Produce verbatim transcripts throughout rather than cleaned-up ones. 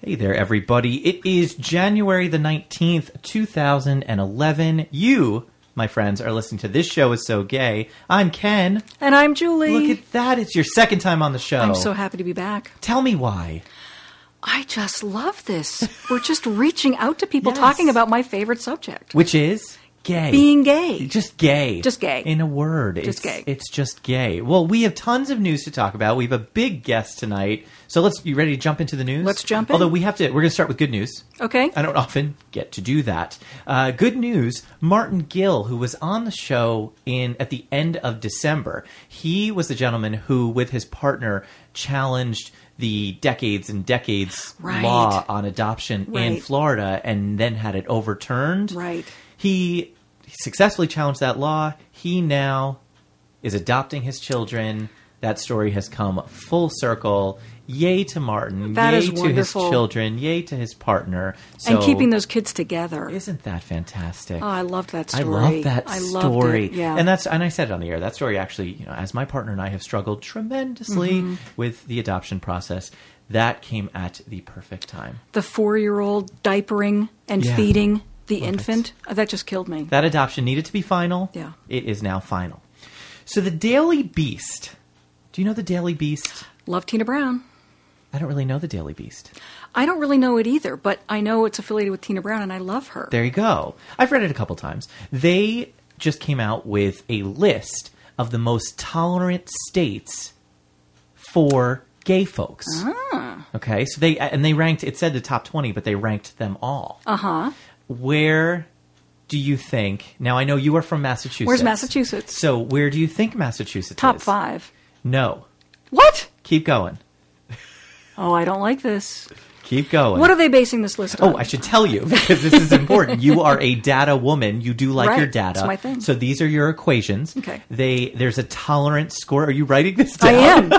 Hey there, everybody. It is January the nineteenth, two thousand eleven. You, my friends, are listening to This Show Is So Gay. I'm Ken. And I'm Julie. Look at that. It's your second time on the show. I'm so happy to be back. Tell me why. I just love this. We're just reaching out to people Yes. talking about my favorite subject. Which is gay. Being gay. Just gay. Just gay. In a word. Just it's, gay. It's just gay. Well, we have tons of news to talk about. We have a big guest tonight. So let's, you ready to jump into the news? Let's jump in. Although we have to, we're going to start with good news. Okay. I don't often get to do that. Uh, good news, Martin Gill, who was on the show in at the end of December, he was the gentleman who, with his partner, challenged the decades and decades Right. law on adoption in Right. Florida and then had it overturned. Right. He successfully challenged that law. He now is adopting his children. That story has come full circle. Yay to Martin. That Yay is to his wonderful. children. Yay to his partner. So, And keeping those kids together. isn't that fantastic? Oh, I loved that I story. love that I loved story. it. Yeah. And that's and I said it on the air. That story actually, you know, as my partner and I have struggled tremendously Mm-hmm. with the adoption process, that came at the perfect time. the four-year-old diapering and Yeah. feeding the Love it. infant. Oh, that just killed me. That adoption needed to be final. Yeah. It is now final. So the Daily Beast. Do you know the Daily Beast? Love Tina Brown. I don't really know the Daily Beast. I don't really know it either, but I know it's affiliated with Tina Brown, and I love her. There you go. I've read it a couple times. They just came out with a list of the most tolerant states for gay folks. Ah. Okay, so they and they ranked. It said the top twenty, but they ranked them all. Uh huh. Where do you think? Now I know you are from Massachusetts. Where's Massachusetts? So where do you think Massachusetts Top is? five. No. What? Keep going. Oh, I don't like this. Keep going. What are they basing this list on? Oh, I should tell you because this is important. You are a data woman. You do like Right. your data. It's my thing. So these are your equations. Okay. They there's a tolerance score. Are you writing this down? I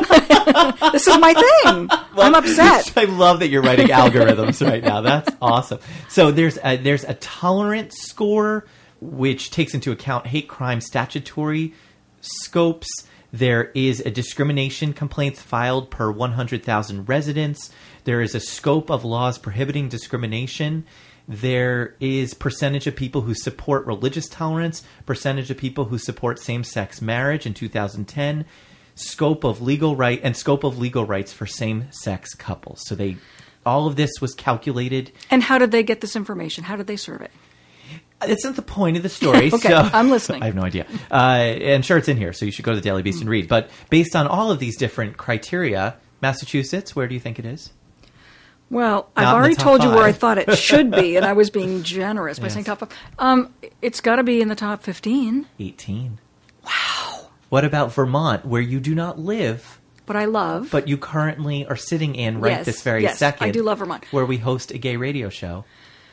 am. This is my thing. I'm upset. I love that you're writing algorithms right now. That's awesome. So there's a, there's a tolerance score which takes into account hate crime statutory scopes. There is a discrimination complaints filed per one hundred thousand residents. There is a scope of laws prohibiting discrimination. There is percentage of people who support religious tolerance, percentage of people who support same-sex marriage in two thousand ten, scope of legal right and scope of legal rights for same-sex couples. So they all of this was calculated. And how did they get this information? How did they serve it? It's not the point of the story. Okay, so I'm listening. I have no idea. Uh, I'm sure it's in here, so you should go to the Daily Beast and read. But based on all of these different criteria, Massachusetts, where do you think it is? Well, Not in I've the already top told you where I five. thought it should be, and I was being generous by Yes. saying top five. Um, it's got to be in the top fifteen. eighteen. Wow. What about Vermont, where you do not live, But I love. but you currently are sitting in right Yes, this very yes, second? I do love Vermont. Where we host a gay radio show.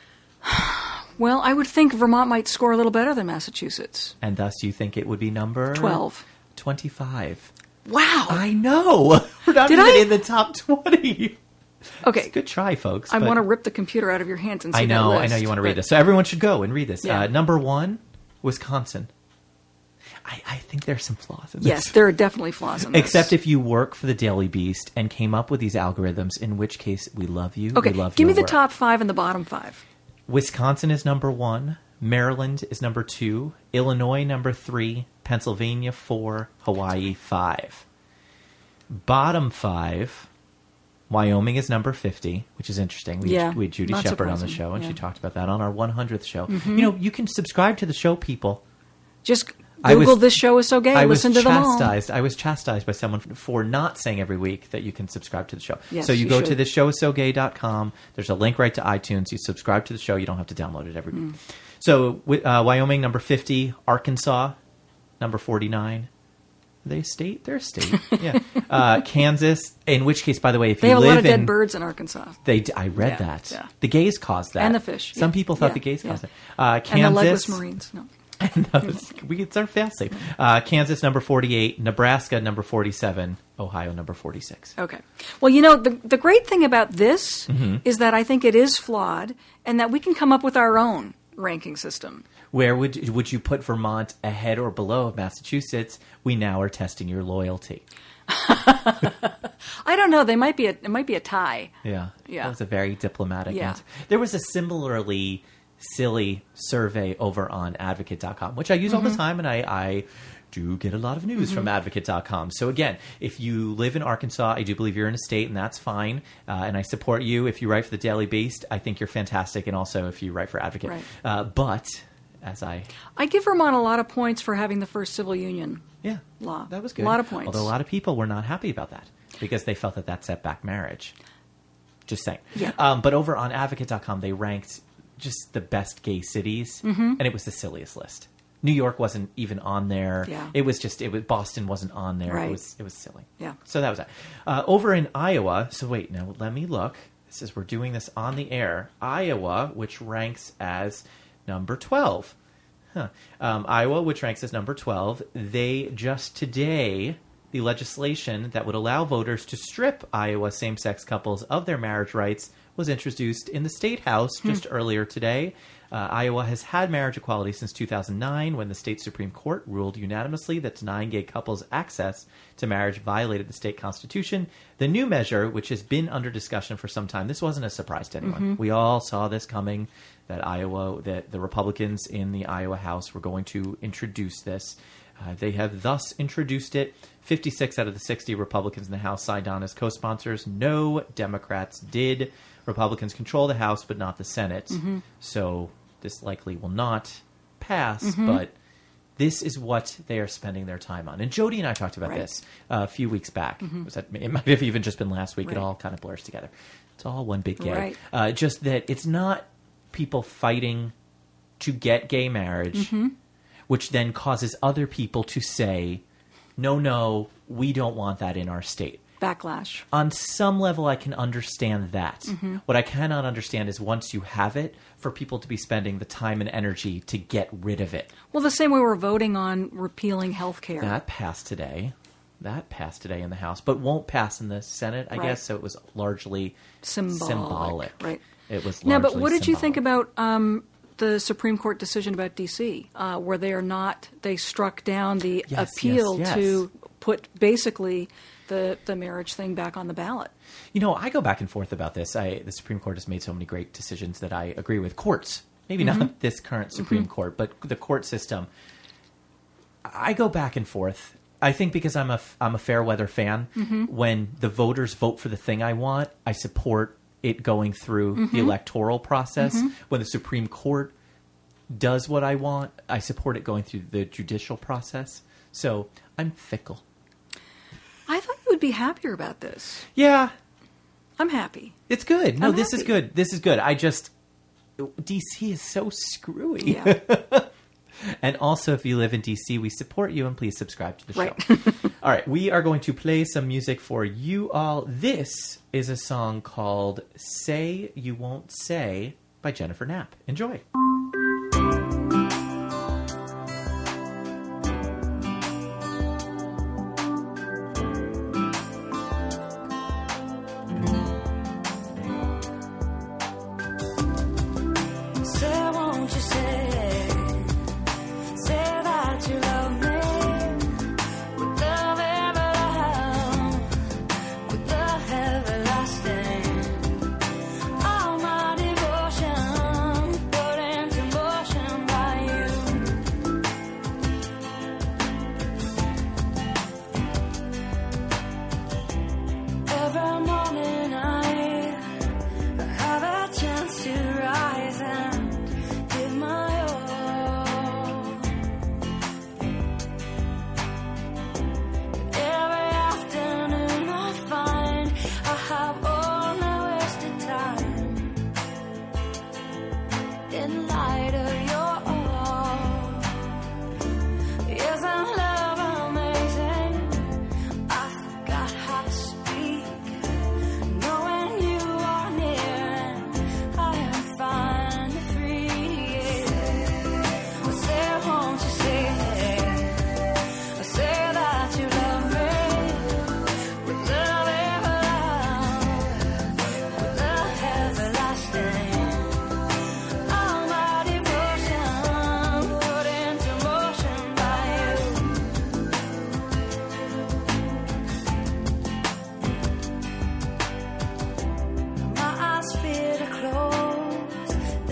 Well, I would think Vermont might score a little better than Massachusetts. And thus you think it would be number? twelve. twenty-five. Wow. I know. We're not Did even I? in the top twenty. Okay. Good try, folks. I but- want to rip the computer out of your hands and see I know, that I list, know you want to read but- this. So everyone should go and read this. Yeah. Uh, number one, Wisconsin. I, I think there's some flaws in this. Yes, there are definitely flaws in this. Except if you work for the Daily Beast and came up with these algorithms, in which case we love you. Okay, we love give me your the work. top five and the bottom five. Wisconsin is number one. Maryland is number two. Illinois number three. Pennsylvania four. Hawaii five. Bottom five. Wyoming is number fifty, which is interesting. We, Yeah, we had Judy not Shepard on the surprising, show, and she yeah. talked about that on our one hundredth show. You know, you can subscribe to the show, people. Just I was- Google this show is so gay. I was Listen to them all. chastised. I was chastised by someone for not saying every week that you can subscribe to the show. Yes, so you, you go to should. this show is so gay dot com. There's a link right to iTunes. You subscribe to the show. You don't have to download it every week. Mm. So wi- uh, Wyoming, number fifty. Arkansas, number forty-nine. Are they a state? They're a state. Yeah. Uh, Kansas, in which case, by the way, if They you have a live lot of in... dead birds in Arkansas. They, d- I read Yeah, that. yeah. The gays caused that. And the fish, Some yeah. people thought Yeah, the gays yeah. caused it. Uh, Kansas. And the legless Marines. No. Those- we, it's our fail-safe. Uh, Kansas, number forty-eight. Nebraska, number forty-seven. Ohio, number forty-six. Okay. Well, you know, the the great thing about this Mm-hmm. is that I think it is flawed and that we can come up with our own ranking system. Where would would you put Vermont ahead or below of Massachusetts? We now are testing your loyalty. I don't know. They might be a, it might be a tie. Yeah. Yeah. That was a very diplomatic Yeah. answer. There was a similarly silly survey over on advocate dot com, which I use all the time, and I, I do get a lot of news from advocate dot com. So again, if you live in Arkansas, I do believe you're in a state, and that's fine. Uh, and I support you. If you write for the Daily Beast, I think you're fantastic. And also if you write for Advocate. Right. Uh, but as I... I give Vermont a lot of points for having the first civil union. Yeah. Law. That was good. A lot of points. Although a lot of people were not happy about that because they felt that that set back marriage. Just saying. Yeah. Um, but over on advocate dot com, they ranked just the best gay cities, Mm-hmm. and it was the silliest list. New York wasn't even on there. Yeah. It was just it was Boston wasn't on there. Right. It was it was silly. Yeah. So that was that. Uh, over in Iowa. So wait, now let me look. This is we're doing this on the air. Iowa, which ranks as number twelve. Huh. Um, Iowa, which ranks as number twelve, they just today, the legislation that would allow voters to strip Iowa same-sex couples of their marriage rights was introduced in the State House just earlier today. Uh, Iowa has had marriage equality since two thousand nine, when the state Supreme Court ruled unanimously that denying gay couples access to marriage violated the state constitution. The new measure, which has been under discussion for some time, this wasn't a surprise to anyone. We all saw this coming, that Iowa, that the Republicans in the Iowa House were going to introduce this. Uh, they have thus introduced it. fifty-six out of the sixty Republicans in the House signed on as co-sponsors. No Democrats did. Republicans control the House, but not the Senate. Mm-hmm. So this likely will not pass, mm-hmm. but this is what they are spending their time on. And Jody and I talked about Right. this uh, a few weeks back. Mm-hmm. Was that, it might have even just been last week. Right. It all kind of blurs together. It's all one big gay. Right. Uh, just that it's not people fighting to get gay marriage, Mm-hmm. which then causes other people to say, no, no, we don't want that in our state. Backlash. On some level, I can understand that. Mm-hmm. What I cannot understand is once you have it, for people to be spending the time and energy to get rid of it. Well, the same way we're voting on repealing health care. That passed today. That passed today in the House, but won't pass in the Senate, I Right. guess. So it was largely Symbolic, symbolic. right. It was Now, largely but what did you think symbolic. about um, the Supreme Court decision about D C, uh, where they are not, they struck down the Yes, appeal yes, yes. to put basically the, the marriage thing back on the ballot? You know, I go back and forth about this. I, the Supreme Court has made so many great decisions that I agree with. Courts, maybe Mm-hmm. not this current Supreme Mm-hmm. Court, but the court system. I go back and forth. I think because I'm a, I'm a fair weather fan, Mm-hmm. when the voters vote for the thing I want, I support it going through Mm-hmm. the electoral process. When the Supreme Court does what I want, I support it going through the judicial process. So I'm fickle. I thought you would be happier about this. Yeah, I'm happy. it's good. No, I'm this is happy. good. This is good. I just... D C is so screwy. Yeah. And also, if you live in D C, we support you, and please subscribe to the show. Right. All right, we are going to play some music for you all. This is a song called Say You Won't Say by Jennifer Knapp. Enjoy. Say, won't you say, say that you love me with love everlasting, with love everlasting. All my devotion put in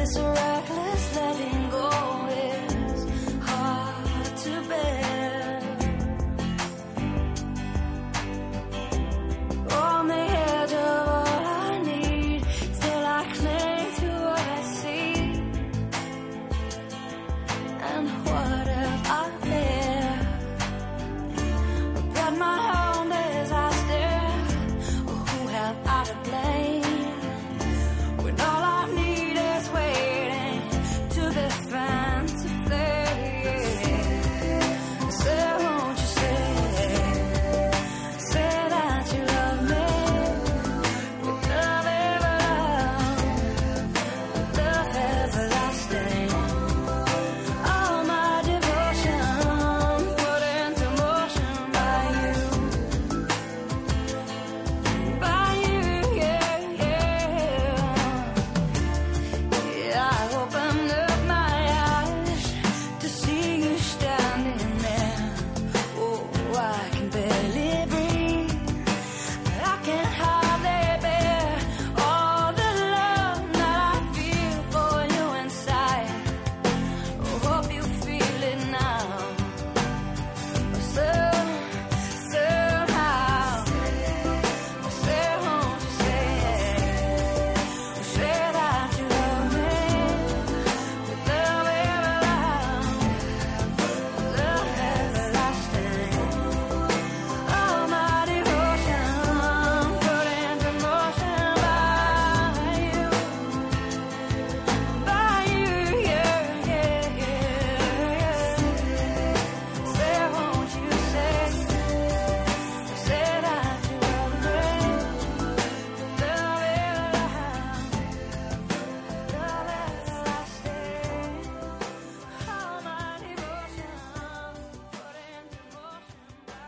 this reckless letting go is hard to bear. On the edge of all I need, still I cling to what I see. And what have I there? But my home as I stare. Who have I to blame? When all I need is waiting to be fancifully. Say, won't you say, say that you love me with love everlasting, love everlasting. All my devotion put into motion by you, by you, yeah, yeah. Yeah, I opened up my eyes to see you standing there. Oh, I can barely breathe. I can hardly bear all the love that I feel for you inside. Oh, hope you feel it now. So, somehow, say, won't you say, say that you love me with love everlasting, love everlasting. All my devotion put into motion by you, by you, yeah, yeah, yeah. Say, won't you say, say that you love me, love everlasting, love everlasting. All my devotion put into motion by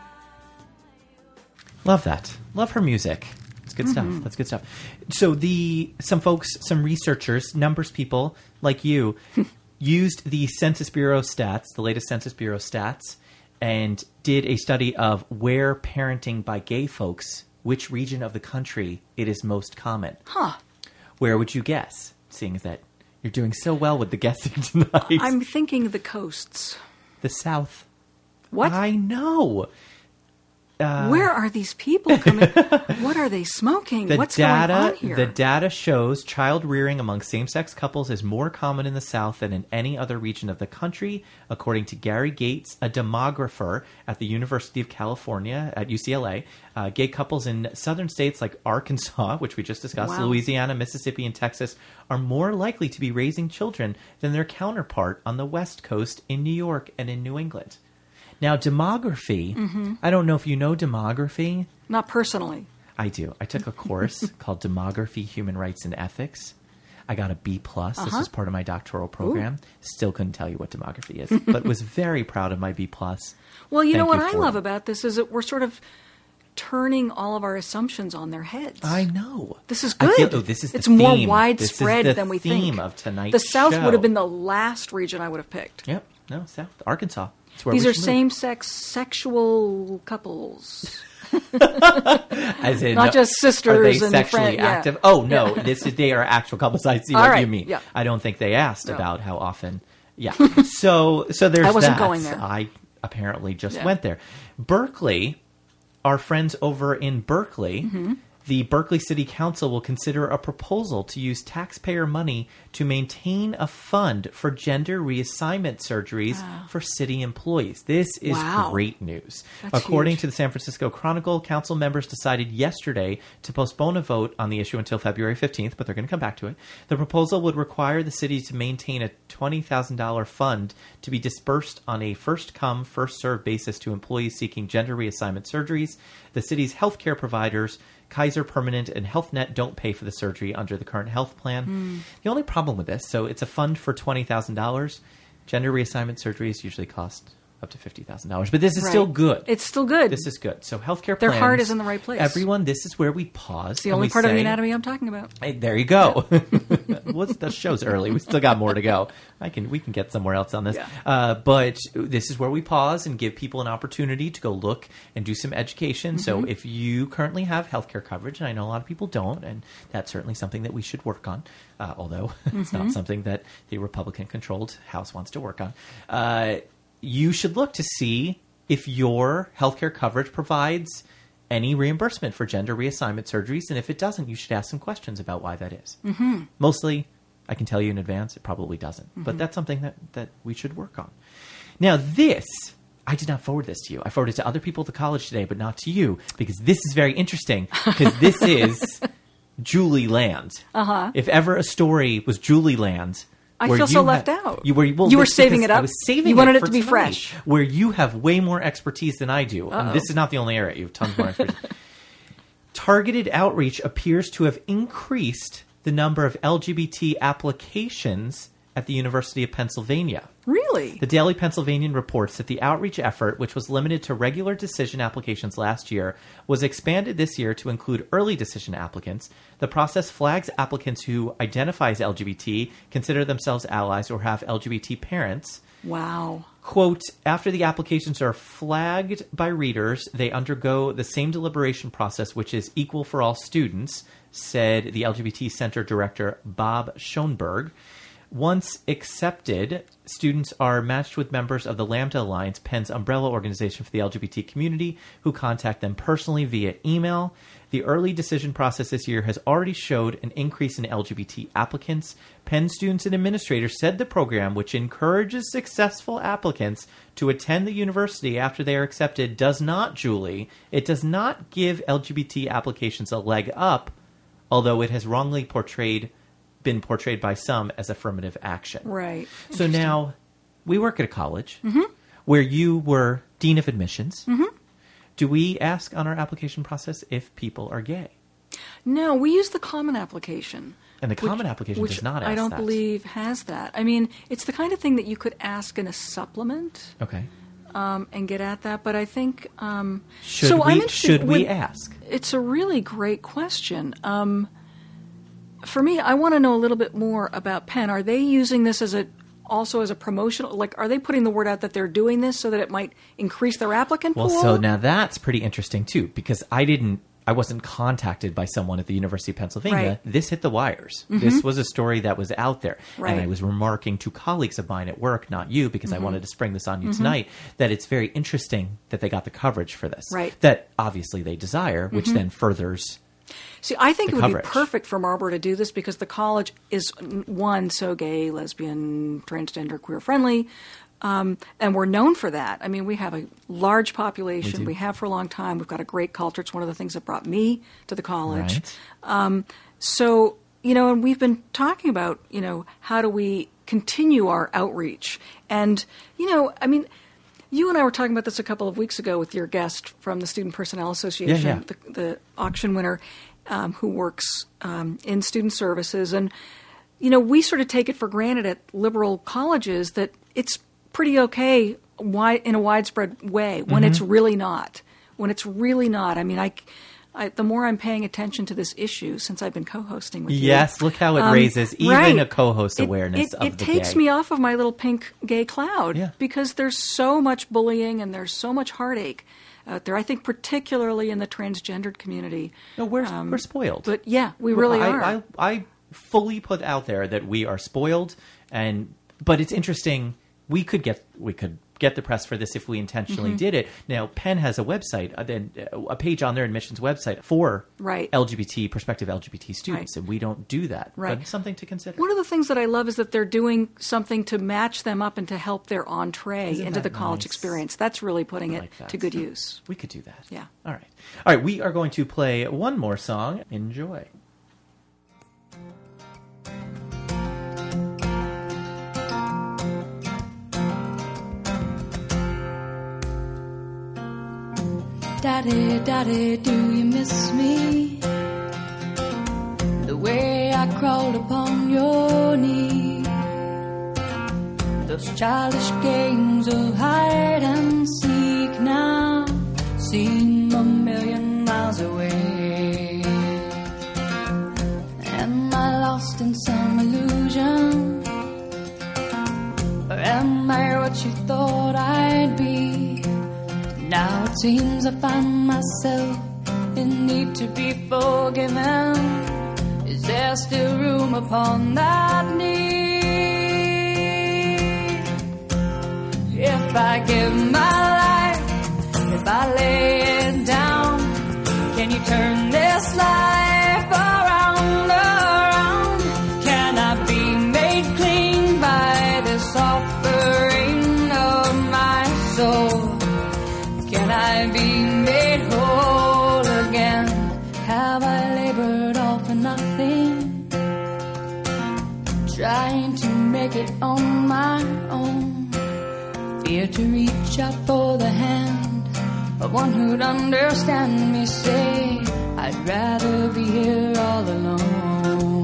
you. Love that. Love her music. It's good stuff. That's good stuff. So the some folks, some researchers, numbers people like you, used the Census Bureau stats, the latest Census Bureau stats, and did a study of where parenting by gay folks, which region of the country it is most common. Huh. Where would you guess? Seeing as that you're doing so well with the guessing tonight. I'm thinking the coasts. the South. What? I know. Uh, Where are these people coming? What are they smoking? The What's data, going on here? The data shows child rearing among same-sex couples is more common in the South than in any other region of the country, according to Gary Gates, a demographer at the University of California at U C L A. Uh, gay couples in southern states like Arkansas, which we just discussed, Wow. Louisiana, Mississippi, and Texas, are more likely to be raising children than their counterpart on the West Coast in New York and in New England. Now, demography, Mm-hmm. I don't know if you know demography. Not personally. I do. I took a course called Demography, Human Rights, and Ethics. I got a B plus. This Uh-huh. was part of my doctoral program. Still couldn't tell you what demography is, but was very proud of my B plus. Well, you know Thank what you I for love it. about this is that we're sort of turning all of our assumptions on their heads. I know. This is I good. feel- oh, this is the it's more theme. widespread This is the than we theme think. of tonight's the South show. would have been the last region I would have picked. Yep. No, South. Arkansas. That's where These we are should move. same-sex sexual couples. As in, not just sisters are they and sexually friend- yeah. active? Oh, no. This is, they are actual couples. I see All what right, you mean. yeah. I don't think they asked No. about how often. Yeah. So, so there's I wasn't that. going there. I apparently just Yeah. went there. Berkeley, our friends over in Berkeley, Mm-hmm. the Berkeley City Council will consider a proposal to use taxpayer money to maintain a fund for gender reassignment surgeries for city employees. This is Wow. great news. That's According huge. to the San Francisco Chronicle, council members decided yesterday to postpone a vote on the issue until February fifteenth, but they're going to come back to it. The proposal would require the city to maintain a twenty thousand dollars fund to be dispersed on a first-come, first-served basis to employees seeking gender reassignment surgeries. The city's healthcare providers, Kaiser Permanent and HealthNet, don't pay for the surgery under the current health plan. The only problem with this, so it's a fund for twenty thousand dollars. Gender reassignment surgeries usually cost up to fifty thousand dollars. But this is Right. still good. It's still good. This is good. So healthcare Their plans. heart is in the right place. Everyone, this is where we pause. It's the and only we part of the say, anatomy I'm talking about. Hey, there you go. What's the show's early? We still got more to go. I can we can get somewhere else on this. Yeah. Uh, but this is where we pause and give people an opportunity to go look and do some education. Mm-hmm. So if you currently have healthcare coverage, and I know a lot of people don't, and that's certainly something that we should work on, uh, although it's Mm-hmm. not something that the Republican-controlled House wants to work on. Uh, you should look to see if your healthcare coverage provides any reimbursement for gender reassignment surgeries, and if it doesn't, you should ask some questions about why that is. Mm-hmm. Mostly, I can tell you in advance, it probably doesn't, Mm-hmm. but that's something that, that we should work on. Now, this, I did not forward this to you. I forwarded it to other people at the college today, but not to you, because this is very interesting, because this is Julie Land. Uh-huh. If ever a story was Julie Land, I where feel you so ha- left out. You were, well, You were that's saving because it up? I was saving You wanted it for to be tonight, fresh. where you have way more expertise than I do. And Uh-oh. this is not the only area. You have tons more expertise. Targeted outreach appears to have increased the number of L G B T applications at the University of Pennsylvania. Really? The Daily Pennsylvanian reports that the outreach effort, which was limited to regular decision applications last year, was expanded this year to include early decision applicants. The process flags applicants who identify as L G B T, consider themselves allies, or have L G B T parents. Wow. Quote, after the applications are flagged by readers, they undergo the same deliberation process, which is equal for all students, said the L G B T Center Director Bob Schoenberg. Once accepted, students are matched with members of the Lambda Alliance, Penn's umbrella organization for the L G B T community, who contact them personally via email. The early decision process this year has already showed an increase in L G B T applicants. Penn students and administrators said the program, which encourages successful applicants to attend the university after they are accepted, does not, Julie, it does not give L G B T applications a leg up, although it has wrongly portrayed been portrayed by some as affirmative action. Right. So now we work at a college where you were dean of admissions. Mm-hmm. Do we ask on our application process if people are gay? No, we use the common application. And the common application which does not ask I don't that. believe has that. I mean, it's the kind of thing that you could ask in a supplement Okay. um, and get at that. But I think um, Should so. we, I'm interested should we when- ask? It's a really great question. Um, for me, I want to know a little bit more about Penn. Are they using this as a also as a promotional? Like, are they putting the word out that they're doing this so that it might increase their applicant Well, pool? so now that's pretty interesting too, because I didn't, I wasn't contacted by someone at the University of Pennsylvania. Right. This hit the wires. This was a story that was out there. Right. And I was remarking to colleagues of mine at work, not you, because I wanted to spring this on you tonight, that it's very interesting that they got the coverage for this. Right. That obviously they desire, which then furthers. See, I think the it would coverage. be perfect for Marlborough to do this because the college is, n- one, so gay, lesbian, transgender, queer friendly, um, and we're known for that. I mean, we have a large population. We do. We have for a long time. We've got a great culture. It's one of the things that brought me to the college. Right. Um, so, you know, and we've been talking about, you know, how do we continue our outreach? And, you know, I mean, you and I were talking about this a couple of weeks ago with your guest from the Student Personnel Association, Yeah, yeah. The, the auction winner, um, who works um, in student services. And, you know, we sort of take it for granted at liberal colleges that it's pretty okay wi- in a widespread way when it's really not. When it's really not. I mean, I, I, the more I'm paying attention to this issue since I've been co-hosting with you. Yes, look how it Um, raises even right. a co-host It- awareness it, of it the takes gay. me off of my little pink gay cloud Yeah. because there's so much bullying and there's so much heartache out there. I think particularly in the transgendered community. No, we're, Um, we're spoiled. But yeah, we really I, are. I, I fully put out there that we are spoiled, and but it's interesting. We could get we could get the press for this if we intentionally Mm-hmm. did it. Now, Penn has a website, uh, then uh, a page on their admissions website for Right. L G B T prospective L G B T students, Right. and we don't do that. Right. But it's something to consider. One of the things that I love is that they're doing something to match them up and to help their entree Isn't into that the college nice? experience. That's really putting I it like that. to good use. We could do that. Yeah. All right. All right. We are going to play one more song. Enjoy. Daddy, Daddy, do you miss me? The way I crawled upon your knee, those childish games of hide and seek now seem a million miles away. Am I lost in some illusion? Or am I what you thought I'd be? Now it seems I find myself in need to be forgiven. Is there still room upon that need? If I give my life, if I lay it down, can you turn this life around, around? Can I be made clean by this offering of my soul? Can I be made whole again? Have I labored all for nothing, trying to make it on my own? Fear to reach out for the hand of one who'd understand me. Say I'd rather be here all alone.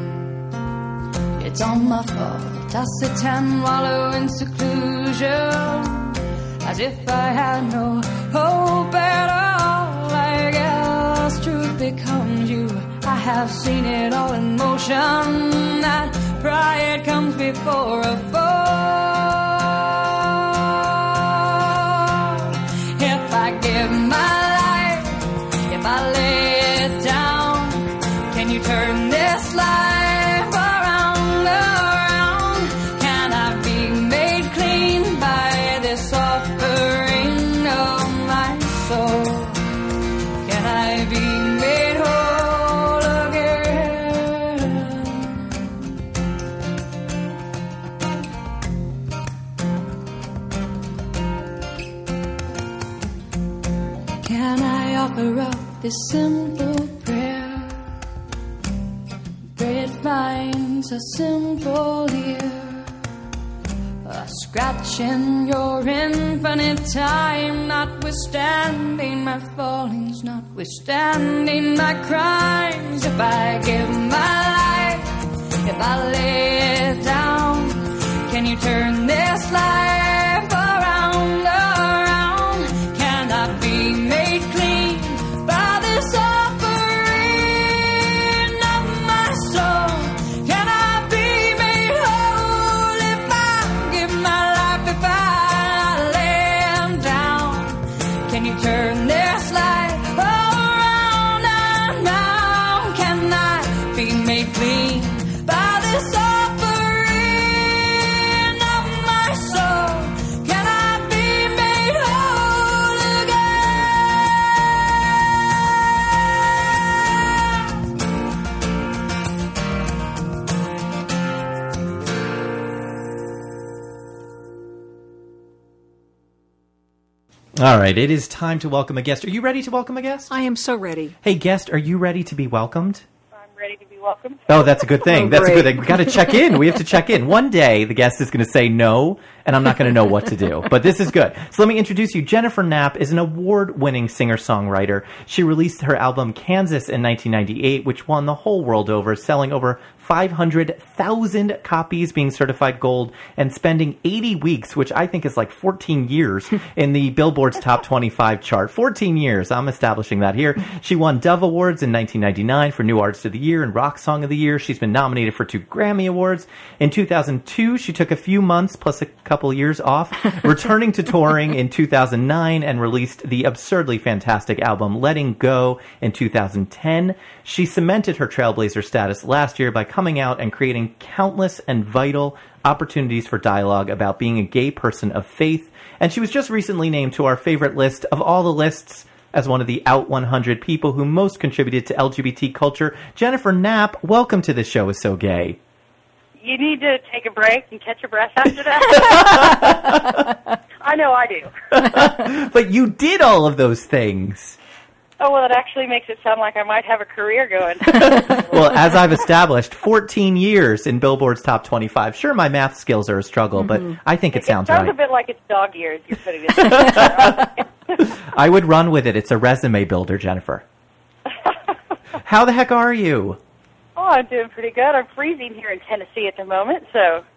It's all my fault, I sit and wallow in seclusion, as if I had no hope at all. I guess truth becomes you. I have seen it all in motion, that pride comes before a fall. If I give my life, if I lay it down, can you turn this life around, around? Can I be made clean by this offering of my soul? Can I be made whole again? Can I offer up this simple prayer? Pray it finds a simple ear. A scratch in your infinite time, notwithstanding my fallings, notwithstanding my crimes. If I give my life, if I lay it down, can you turn this life around, around? Can I be made clean by this offering of my soul? Can I be made whole if I give my life, if I lay them down? Can you turn this life around and round? Can I be made clean by this offering of my soul? Can I be made whole All right, it is time to welcome a guest. Are you ready to welcome a guest? I am so ready. Hey, guest, are you ready to be welcomed? I'm ready to be welcomed. Oh, that's a good thing. Oh, That's a good great. thing. We've got to check in. We have to check in. One day, the guest is going to say no, and I'm not going to know what to do. But this is good. So let me introduce you. Jennifer Knapp is an award-winning singer-songwriter. She released her album Kansas in nineteen ninety-eight, which won the whole world over, selling over five hundred thousand copies, being certified gold, and spending eighty weeks, which I think is like fourteen years, in the Billboard's Top twenty-five chart. fourteen years. I'm establishing that here. She won Dove Awards in nineteen ninety-nine for New Artist of the Year and Rock Song of the Year. She's been nominated for two Grammy Awards. In two thousand two, she took a few months plus a couple years off, returning to touring in two thousand nine and released the absurdly fantastic album Letting Go in two thousand ten. She cemented her trailblazer status last year by coming out and creating countless and vital opportunities for dialogue about being a gay person of faith. And she was just recently named to our favorite list of all the lists as one of the Out one hundred people who most contributed to L G B T culture. Jennifer Knapp, welcome to The Show Is So Gay. You need to take a break and catch your breath after that. I know I do. But you did all of those things. Oh, well, it actually makes it sound like I might have a career going. Well, as I've established, fourteen years in Billboard's Top twenty-five. Sure, my math skills are a struggle, Mm-hmm. but I think it, It sounds sounds right. a bit like it's dog years you're putting it. I would run with it. It's a resume builder, Jennifer. How the heck are you? Oh, I'm doing pretty good. I'm freezing here in Tennessee at the moment, so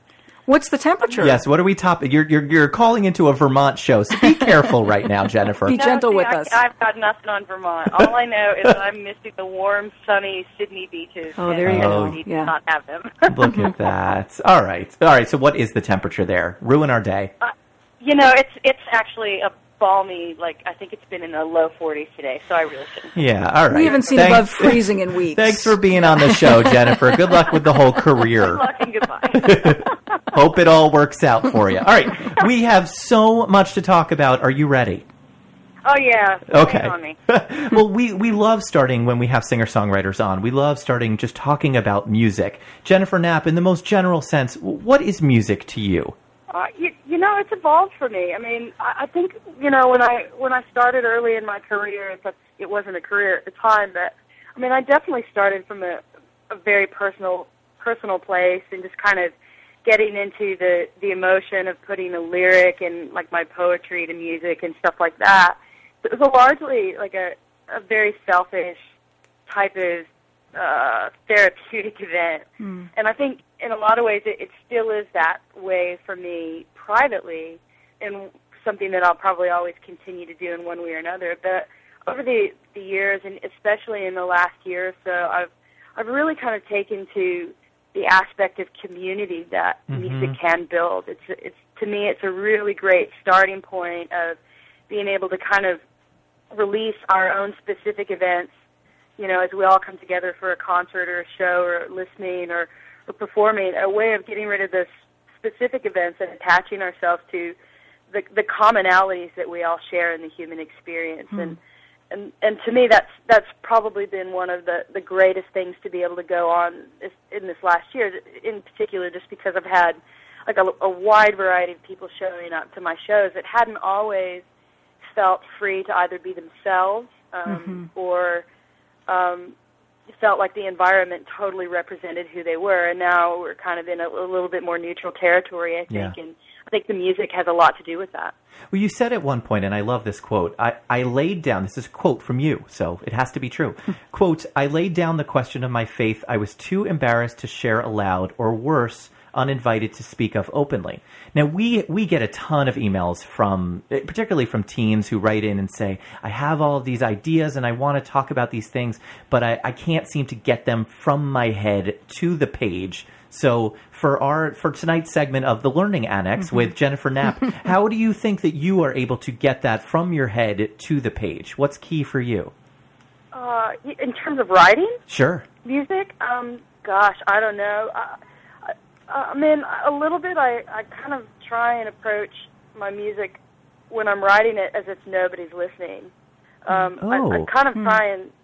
What's the temperature? Yes, what are we top? You're, you're, you're calling into a Vermont show, so be careful right now, Jennifer. Be No, gentle see, with I, us. I've got nothing on Vermont. All I know is that I'm missing the warm, sunny Sydney beaches. Oh, there and you go. I need Yeah. to not have them. Look at that. All right. All right, so what is the temperature there? Ruin our day. Uh, you know, it's it's actually a balmy, like, I think it's been in the low forties today, so I really shouldn't. Yeah, all right. We haven't seen Thanks- above freezing in weeks. Thanks for being on the show, Jennifer. Good luck with the whole Good career. luck and goodbye. Hope it all works out for you. All right, we have so much to talk about. Are you ready? Oh, yeah. Okay. Hang on me. Well, we, we love starting when we have singer-songwriters on. We love starting just talking about music. Jennifer Knapp, in the most general sense, what is music to you? Uh, you, you know, it's evolved for me. I mean, I, I think, you know, when I when I started early in my career, it, it wasn't a career at the time, but, I mean, I definitely started from a, a very personal personal place and just kind of getting into the, the emotion of putting a lyric and, like, my poetry to music and stuff like that. It was a largely, like, a, a very selfish type of uh, therapeutic event. Mm. And I think in a lot of ways it, it still is that way for me privately, and something that I'll probably always continue to do in one way or another. But over the, the years, and especially in the last year or so, I've I've really kind of taken to the aspect of community that Mhm. music can build. It's it's to me it's a really great starting point of being able to kind of release our own specific events, you know, as we all come together for a concert or a show or listening or, or performing, a way of getting rid of those specific events and attaching ourselves to the, the commonalities that we all share in the human experience. Hmm. And, and and to me, that's that's probably been one of the, the greatest things to be able to go on this, in this last year, in particular, just because I've had like a, a wide variety of people showing up to my shows that hadn't always felt free to either be themselves um, Mhm. or um, felt like the environment totally represented who they were. And now we're kind of in a, a little bit more neutral territory, I think, Yeah. and I think the music has a lot to do with that. Well, you said at one point, and I love this quote, I, I laid down, this is a quote from you, so it has to be true. Quote, I laid down the question of my faith I was too embarrassed to share aloud, or worse, uninvited to speak of openly. Now, we we get a ton of emails from, particularly from teens who write in and say, I have all of these ideas and I want to talk about these things, but I, I can't seem to get them from my head to the page. So for our for tonight's segment of the Learning Annex mm-hmm. with Jennifer Knapp, how do you think that you are able to get that from your head to the page? What's key for you? Uh, in terms of writing? Sure. Music? Um, gosh, I don't know. I, I, I mean, a little bit I, I kind of try and approach my music when I'm writing it as if nobody's listening. Um, oh. I, I kind of Hmm. try and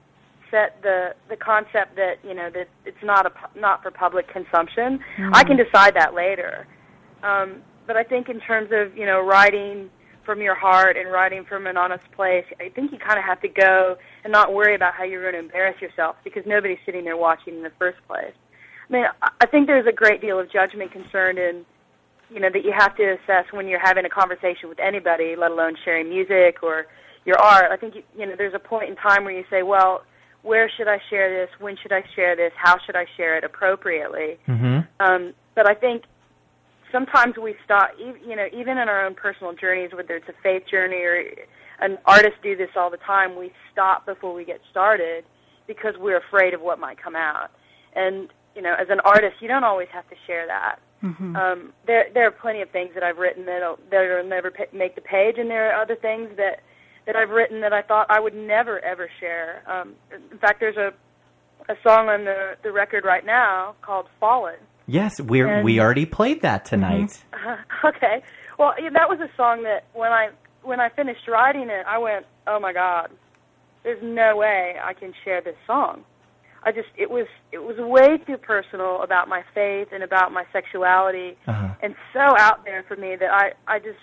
set the the concept that, you know, that it's not a pu- not for public consumption. Mm. I can decide that later. Um, but I think in terms of, you know, writing from your heart and writing from an honest place, I think you kind of have to go and not worry about how you're going to embarrass yourself, because nobody's sitting there watching in the first place. I mean, I- I think there's a great deal of judgment concerned in, you know, that you have to assess when you're having a conversation with anybody, let alone sharing music or your art. I think, you, you know, there's a point in time where you say, well, where should I share this? When should I share this? How should I share it appropriately? Mm-hmm. Um, but I think sometimes we stop, e- you know, even in our own personal journeys, whether it's a faith journey or an artist do this all the time, we stop before we get started because we're afraid of what might come out. And, you know, as an artist, you don't always have to share that. Mm-hmm. Um, there, there are plenty of things that I've written that'll, that'll never pa- make the page, and there are other things that, that I've written that I thought I would never, ever share. Um, in fact, there's a, a song on the, the record right now called Fallen. Yes, we're, And- we already played that tonight. Uh, okay. Well, yeah, that was a song that when I when I finished writing it, I went, oh, my God, there's no way I can share this song. I just, it was it was way too personal about my faith and about my sexuality, Uh-huh. and so out there for me that I, I just,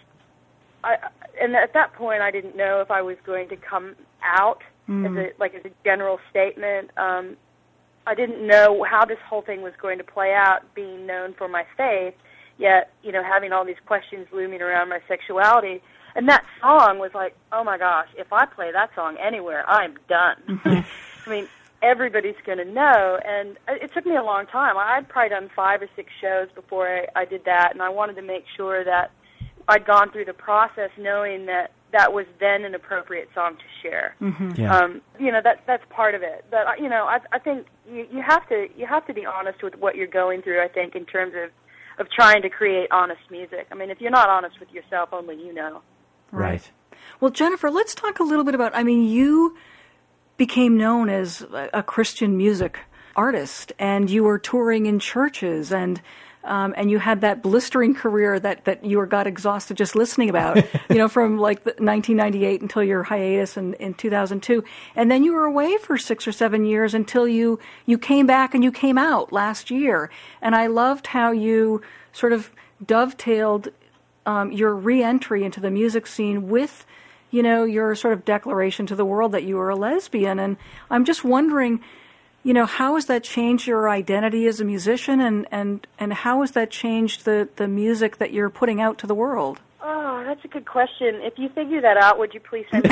I, and at that point I didn't know if I was going to come out Mm. as a, like as a general statement. Um, I didn't know how this whole thing was going to play out, being known for my faith, yet, you know, having all these questions looming around my sexuality. And that song was like, oh my gosh, if I play that song anywhere, I'm done. I mean, everybody's going to know. And it took me a long time. I'd probably done five or six shows before I, I did that, and I wanted to make sure that I'd gone through the process knowing that that was then an appropriate song to share. Mm-hmm. Yeah. Um, you know, that that's part of it. But you know, I, I think you, you have to you have to be honest with what you're going through. I think in terms of of trying to create honest music. I mean, if you're not honest with yourself, only you know. Right. Well, Jennifer, let's talk a little bit about, I mean, you became known as a, a Christian music artist, and you were touring in churches, and um, and you had that blistering career that, that you were got exhausted just listening about, you know, from like the nineteen ninety-eight until your hiatus in, in two thousand two. And then you were away for six or seven years until you, you came back and you came out last year. And I loved how you sort of dovetailed um, your re-entry into the music scene with, you know, your sort of declaration to the world that you were a lesbian. And I'm just wondering, you know, how has that changed your identity as a musician, and, and, and how has that changed the, the music that you're putting out to the world? Oh, that's a good question. If you figure that out, would you please send me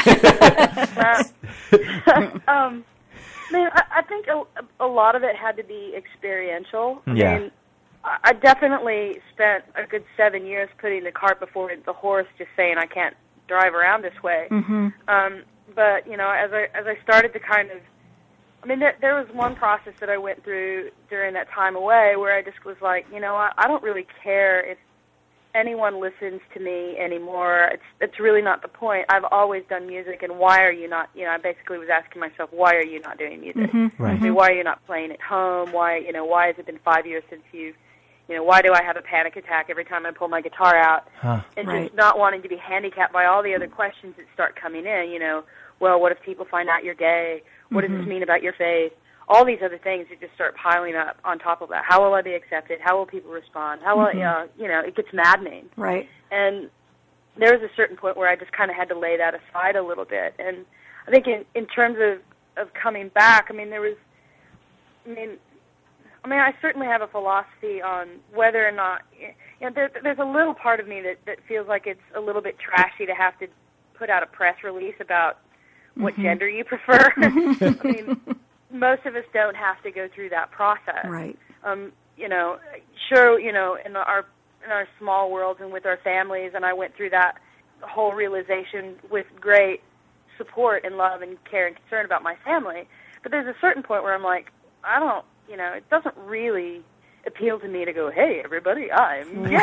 um, I mean, I, I think a, a lot of it had to be experiential. Yeah. I mean, I definitely spent a good seven years putting the cart before the horse, just saying I can't drive around this way. Mm-hmm. Um, but you know, as I as I started to kind of, I mean, there, there was one process that I went through during that time away where I just was like, you know, I, I don't really care if anyone listens to me anymore. It's it's really not the point. I've always done music, and why are you not? You know, I basically was asking myself, why are you not doing music? Mm-hmm. Right. I mean, why are you not playing at home? Why, you know, why has it been five years since you've, you know, why do I have a panic attack every time I pull my guitar out? Huh. And Right. just not wanting to be handicapped by all the other questions that start coming in. You know, well, what if people find out you're gay? What Mm-hmm. does this mean about your faith? All these other things that just start piling up on top of that. How will I be accepted? How will people respond? How will, Mm-hmm. you know, you know, it gets maddening. Right. And there was a certain point where I just kind of had to lay that aside a little bit. And I think in, in terms of, of coming back, I mean, there was, I mean, I mean, I certainly have a philosophy on whether or not, you know, there, there's a little part of me that, that feels like it's a little bit trashy to have to put out a press release about what Mm-hmm. gender you prefer. I mean, most of us don't have to go through that process. Right. Um, you know, sure, you know, in our in our small worlds and with our families, and I went through that whole realization with great support and love and care and concern about my family. But there's a certain point where I'm like, I don't, you know, it doesn't really appeal to me to go, hey, everybody, I'm gay.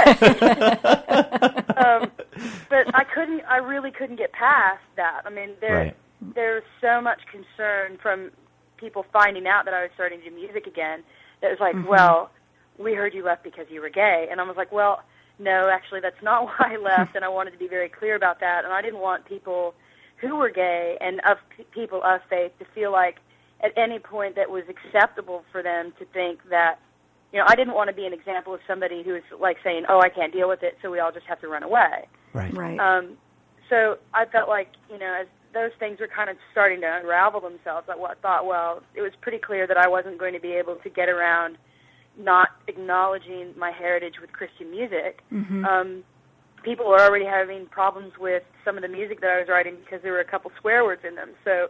um, but I couldn't, I really couldn't get past that. I mean, there, Right. there's so much concern from people finding out that I was starting to do music again that was like, Mm-hmm. well, we heard you left because you were gay. And I was like, well, no, actually, that's not why I left, and I wanted to be very clear about that. And I didn't want people who were gay and of p- people of faith to feel like at any point that was acceptable for them to think that, you know, I didn't want to be an example of somebody who was like saying, oh, I can't deal with it, so we all just have to run away. Right. Right. Um, so I felt like, you know, as those things were kind of starting to unravel themselves, I thought, well, it was pretty clear that I wasn't going to be able to get around not acknowledging my heritage with Christian music. Mm-hmm. Um, people were already having problems with some of the music that I was writing because there were a couple swear words in them. So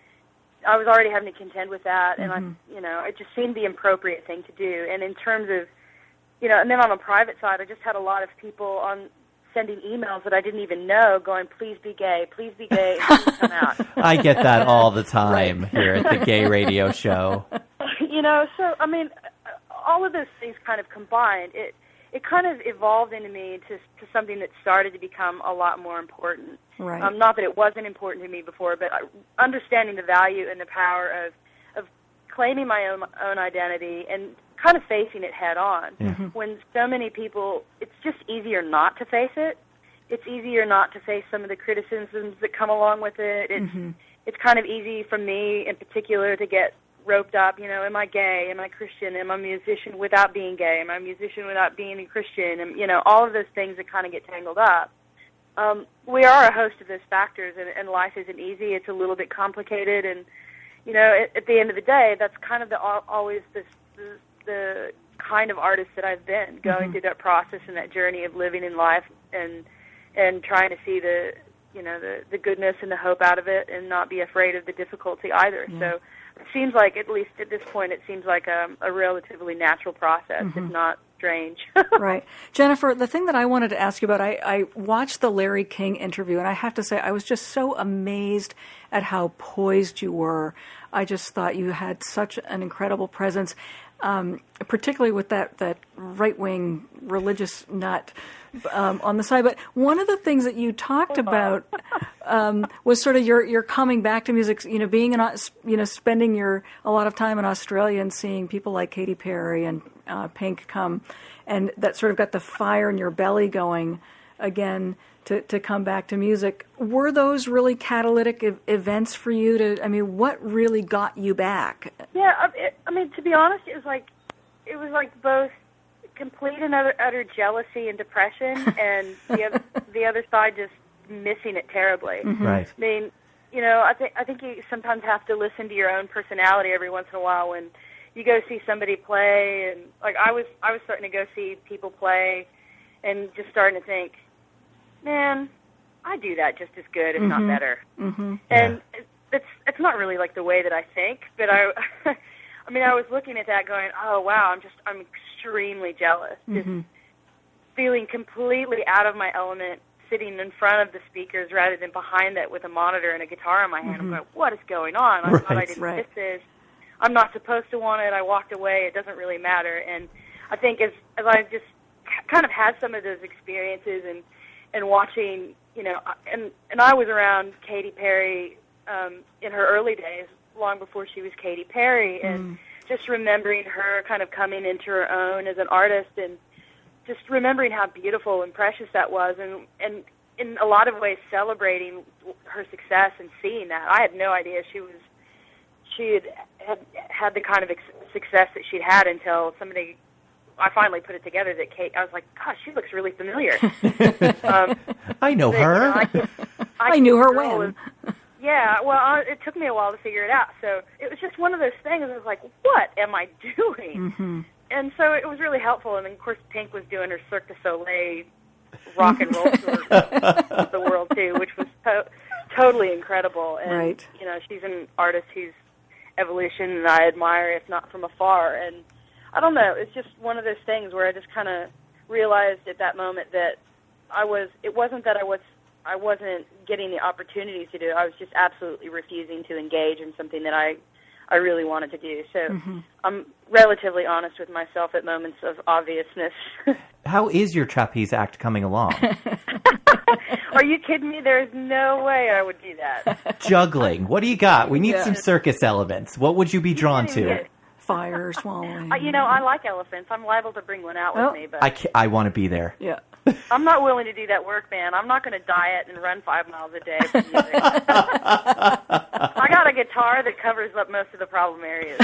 I was already having to contend with that, and Mm-hmm. I, you know, it just seemed the appropriate thing to do. And in terms of, you know, and then on the private side, I just had a lot of people on sending emails that I didn't even know going, please be gay, please be gay, and please come out. I get that all the time here at the Gay Radio Show. You know, so, I mean, all of those things kind of combined, it it kind of evolved into me to to something that started to become a lot more important. Right. Um, not that it wasn't important to me before, but understanding the value and the power of of claiming my own own identity and kind of facing it head on. Yeah. Mm-hmm. When so many people, it's just easier not to face it. It's easier not to face some of the criticisms that come along with it. It's Mm-hmm. it's kind of easy for me in particular to get roped up, you know, am I gay, am I Christian, am I a musician without being gay, am I a musician without being a Christian, and, you know, all of those things that kind of get tangled up. Um, we are a host of those factors, and, and life isn't easy. It's a little bit complicated, and, you know, at, at the end of the day, that's kind of the always this, the, the kind of artist that I've been, going Mm-hmm. through that process and that journey of living in life and and trying to see the, you know, the, the goodness and the hope out of it and not be afraid of the difficulty either. Yeah. So it seems like, at least at this point, it seems like a, a relatively natural process, Mm-hmm. if not strange. Right. Jennifer, the thing that I wanted to ask you about, I, I watched the Larry King interview, and I have to say I was just so amazed at how poised you were. I just thought you had such an incredible presence, um, particularly with that, that right-wing religious nut um, on the side. But one of the things that you talked about um, was sort of your, your coming back to music, you know, being in, Aus- you know, spending your a lot of time in Australia and seeing people like Katy Perry and uh, Pink come, and that sort of got the fire in your belly going again to, to come back to music. Were those really catalytic e- events for you to, I mean, what really got you back? Yeah, I, it, I mean, to be honest, it was like, it was like both complete and utter, utter jealousy and depression, and the other, the other side just missing it terribly. Right. I mean, you know, I think I think you sometimes have to listen to your own personality every once in a while when you go see somebody play, and like I was, I was starting to go see people play, and just starting to think, man, I do that just as good, if Mm-hmm. not better. Mm-hmm. And it's it's not really like the way that I think, but I, I mean, I was looking at that, going, oh wow, I'm just I'm extremely jealous, just Mm-hmm. feeling completely out of my element, sitting in front of the speakers rather than behind it with a monitor and a guitar in my hand. I'm going, what is going on? I thought I Right. didn't Right. miss this. I'm not supposed to want it. I walked away. It doesn't really matter. And I think as as I just kind of had some of those experiences and and watching, you know, and and I was around Katy Perry um, in her early days, long before she was Katy Perry, and just remembering her kind of coming into her own as an artist, and just remembering how beautiful and precious that was, and and in a lot of ways celebrating her success and seeing that. I had no idea she was she had had, had the kind of ex- success that she'd had until somebody. I finally put it together that Kate. I was like, gosh, she looks really familiar. um, I know but, you her. know, I, could- I, I knew her could tell when. was- Yeah, well, I, it took me a while to figure it out. So it was just one of those things. I was like, what am I doing? Mm-hmm. And so it was really helpful. And then, of course, Pink was doing her Cirque du Soleil rock and roll tour of the world, too, which was to- totally incredible. And, Right. you know, she's an artist whose evolution and I admire, if not from afar. And I don't know, it's just one of those things where I just kind of realized at that moment that I was, it wasn't that I was, I wasn't getting the opportunity to do it. I was just absolutely refusing to engage in something that I, I really wanted to do. So Mm-hmm. I'm relatively honest with myself at moments of obviousness. How is your trapeze act coming along? Are you kidding me? There's no way I would do that. Juggling. What do you got? We need Yeah. some circus elements. What would you be drawn to? Yeah. Fire, swallowing. I, you know, I like elephants. I'm liable to bring one out with Oh. me, but I, ca- I want to be there. Yeah. I'm not willing to do that work, man. I'm not going to diet and run five miles a day for music. I got a guitar that covers up most of the problem areas.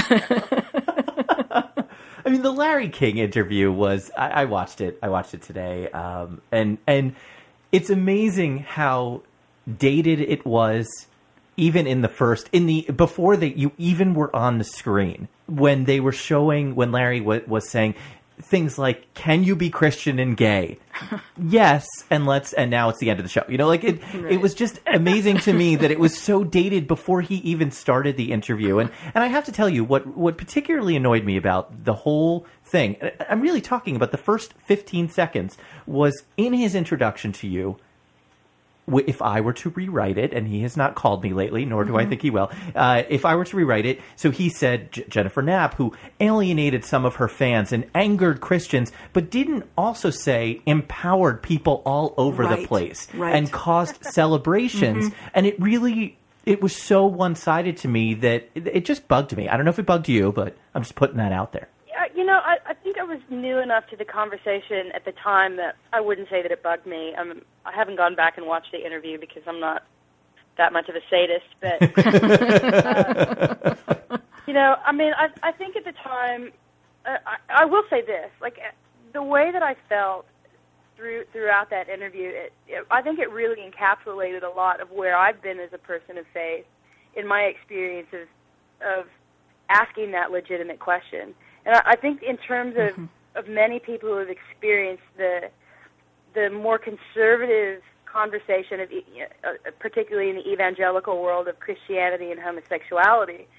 I mean, the Larry King interview was, I, I watched it. I watched it today. Um, and, and it's amazing how dated it was, even in the first, in the, before they, you even were on the screen, when they were showing, when Larry w- was saying things like, can you be Christian and gay? Yes. And let's, and now it's the end of the show. You know, like it, Right. it was just amazing to me that it was so dated before he even started the interview. And, and I have to tell you what, what particularly annoyed me about the whole thing, I'm really talking about the first fifteen seconds, was in his introduction to you. If I were to rewrite it, and he has not called me lately, nor do I think he will, uh, if I were to rewrite it, so he said J- Jennifer Knapp, who alienated some of her fans and angered Christians, but didn't also say empowered people all over the Right, place right. and caused celebrations. And it really, it was so one-sided to me that it, it just bugged me. I don't know if it bugged you, but I'm just putting that out there. Yeah, you know, I, I think I was new enough to the conversation at the time that I wouldn't say that it bugged me. Um, I haven't gone back and watched the interview because I'm not that much of a sadist. But, uh, you know, I mean, I, I think at the time, uh, I, I will say this, like, the way that I felt through throughout that interview, it, it, I think it really encapsulated a lot of where I've been as a person of faith in my experiences of asking that legitimate question. And I, I think in terms of, mm-hmm. of many people who have experienced the the more conservative conversation, of, uh, particularly in the evangelical world of Christianity and homosexuality,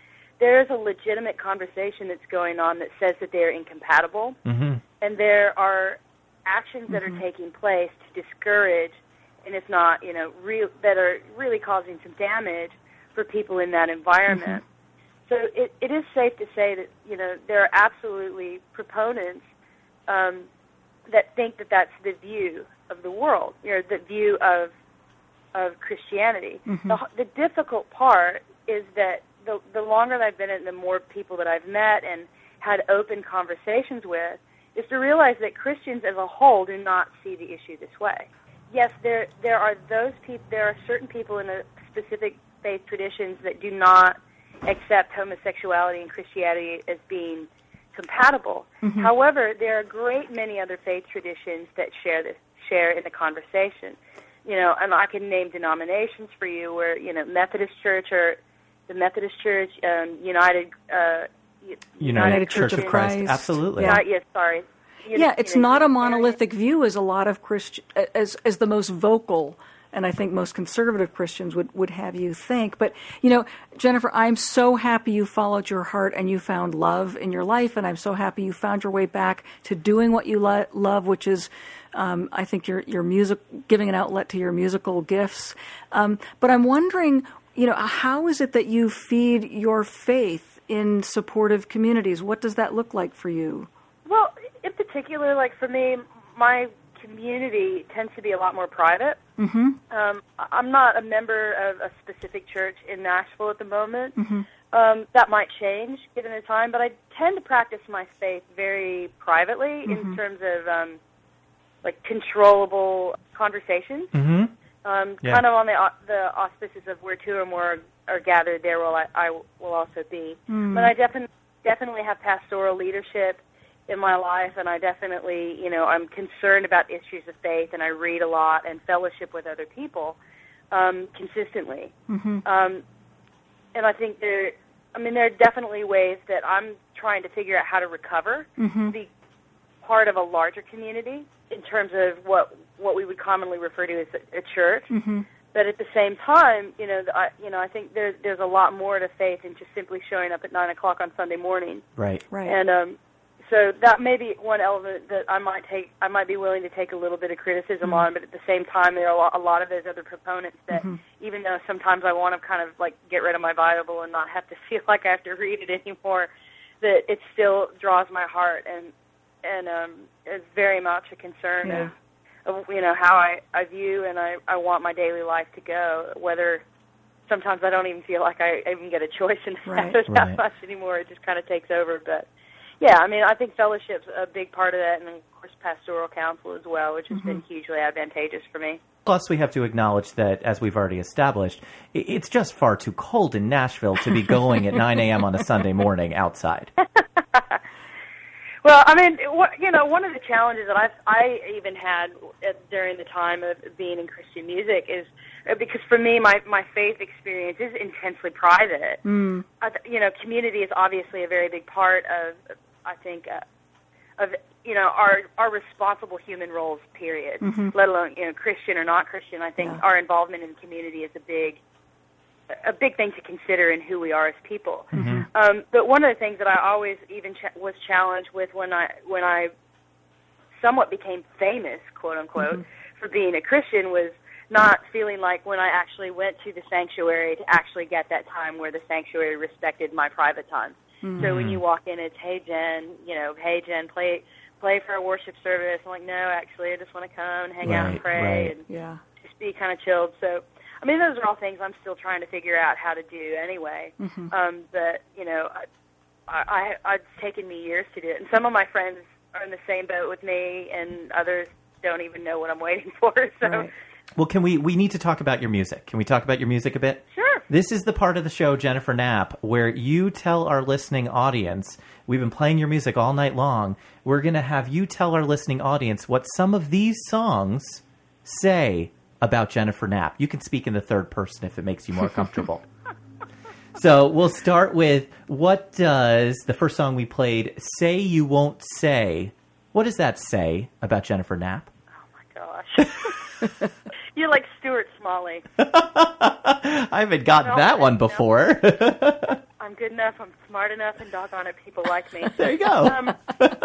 there's a legitimate conversation that's going on that says that they're incompatible, Mm-hmm. and there are actions that Mm-hmm. are taking place to discourage, and if not, you know, real, that are really causing some damage for people in that environment. Mm-hmm. So it, it is safe to say that, you know, there are absolutely proponents um, that think that that's the view of the world, you know, the view of of Christianity. Mm-hmm. The, the difficult part is that the, the longer that I've been in it, the more people that I've met and had open conversations with, is to realize that Christians as a whole do not see the issue this way. Yes, there there are those people. There are certain people in a specific faith traditions that do not accept homosexuality and Christianity as being compatible. Mm-hmm. However, there are a great many other faith traditions that share this share in the conversation. You know, and I can name denominations for you where, you know, Methodist Church or the Methodist Church, um, United uh, United, United Church, Church of of Christ. Christ. Absolutely. Yeah. Not, yes, sorry. Uni- Yeah, it's you know, not a Unitarian. monolithic view as a lot of Christian, as as the most vocal, and I think most conservative Christians would, would have you think. But, you know, Jennifer, I'm so happy you followed your heart and you found love in your life, and I'm so happy you found your way back to doing what you lo- love, which is, um, I think, your your music, giving an outlet to your musical gifts. Um, but I'm wondering, you know, how is it that you feed your faith in supportive communities? What does that look like for you? Well, in particular, like for me, my community tends to be a lot more private. Mm-hmm. Um, I'm not a member of a specific church in Nashville at the moment. Mm-hmm. Um, that might change given the time, but I tend to practice my faith very privately Mm-hmm. in terms of um, like controllable conversations. Mm-hmm. Um, Yeah. Kind of on the au- the auspices of where two or more are gathered, there will I, I will also be. Mm. But I definitely definitely have pastoral leadership in my life, and I definitely, you know, I'm concerned about issues of faith, and I read a lot and fellowship with other people um, consistently. Mm-hmm. Um, and I think there, I mean, there are definitely ways that I'm trying to figure out how to recover, Mm-hmm. be part of a larger community in terms of what what we would commonly refer to as a, a church. Mm-hmm. But at the same time, you know, I, you know, I think there's there's a lot more to faith than just simply showing up at nine o'clock on Sunday morning. Right. Right. And um, so that may be one element that I might take. I might be willing to take a little bit of criticism Mm-hmm. on. But at the same time, there are a lot, a lot of those other proponents that, Mm-hmm. even though sometimes I want to kind of like get rid of my Bible and not have to feel like I have to read it anymore, that it still draws my heart and and um, is very much a concern Yeah. of. Of, you know, how I, I view and I, I want my daily life to go, whether sometimes I don't even feel like I even get a choice in the Right. matter that Right. much anymore. It just kind of takes over. But, yeah, I mean, I think fellowship's a big part of that, and, of course, pastoral counsel as well, which has Mm-hmm. been hugely advantageous for me. Plus, we have to acknowledge that, as we've already established, i- it's just far too cold in Nashville to be going at nine a.m. on a Sunday morning outside. Well, I mean, what, you know, one of the challenges that I I even had at, during the time of being in Christian music is uh, because for me, my my faith experience is intensely private. Mm. I th- you know, community is obviously a very big part of, I think, uh, of you know our our responsible human roles. Period. Mm-hmm. Let alone you know Christian or not Christian. I think Yeah. our involvement in the community is a big a big thing to consider in who we are as people. Mm-hmm. Um, but one of the things that I always even ch- was challenged with when I when I somewhat became famous, quote unquote, Mm-hmm. for being a Christian was not feeling like when I actually went to the sanctuary to actually get that time where the sanctuary respected my private time. Mm-hmm. So when you walk in, it's, hey, Jen, you know, hey, Jen, play play for a worship service. I'm like, no, actually, I just want to come and hang out and Right, pray right. and Yeah. just be kind of chilled. So, I mean, those are all things I'm still trying to figure out how to do anyway. Mm-hmm. Um, but, you know, I, I, I, it's taken me years to do it. And some of my friends are in the same boat with me, and others don't even know what I'm waiting for. So, Right. Well, can we, we need to talk about your music. Can we talk about your music a bit? sure. This is the part of the show, Jennifer Knapp, where you tell our listening audience, we've been playing your music all night long, we're going to have you tell our listening audience what some of these songs say about Jennifer Knapp. You can speak in the third person if it makes you more comfortable. So we'll start with, what does the first song we played, Say You Won't Say, what does that say about Jennifer Knapp? Oh, my gosh. You're like Stuart Smalley. I haven't gotten No, that one no. before. I'm I'm good enough, I'm smart enough, and doggone it, people like me. There you go. Um,